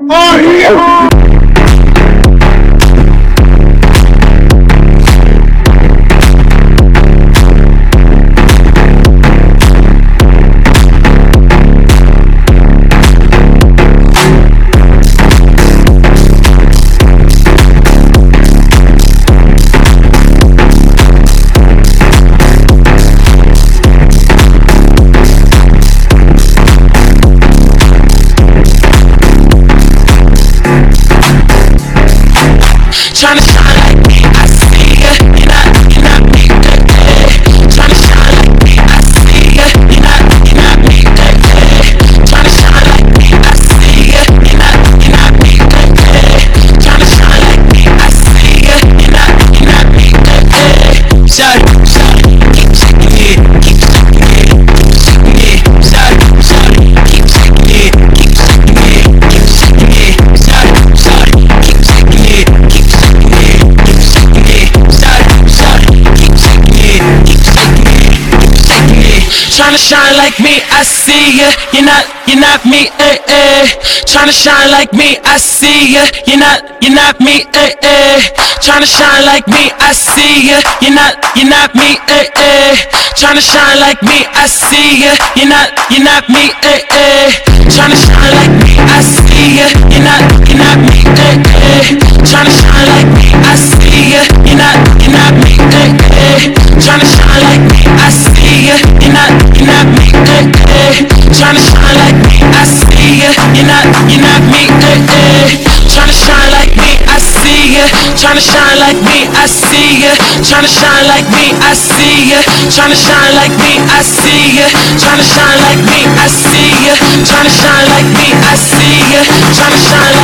Tryna shine like me, I see ya. You're not me, Tryna shine like me, I see ya. You're not me, Tryna shine like me, I see ya. You're not me, Tryna shine like me, I see ya. You're not me, Shawty, keep shaking it, keep shaking it, keep shaking it. Shawty, keep shaking it, keep shaking it, keep shaking it. Shawty, keep shaking it, keep shaking it. Tryna shine like me, I see ya. You're not me, Tryna shine like me, I see ya. You're not me, Tryna shine like me, I see ya. You're not me, Tryna shine like me, I see ya. You're not me, Tryna shine like me, I see ya. You're not me, Tryna shine like me, I see ya. You're not me, Tryna shine like me, I see ya. You're not me, Tryna shine like me, I see ya. You're not me, Tryna shine like me, I see ya. Tryna shine like me, I see ya. Tryna shine like me, I see ya. Tryna shine like me, I see ya. Tryna shine like me, I see ya. Tryna shine like me, I see ya. Tryna shine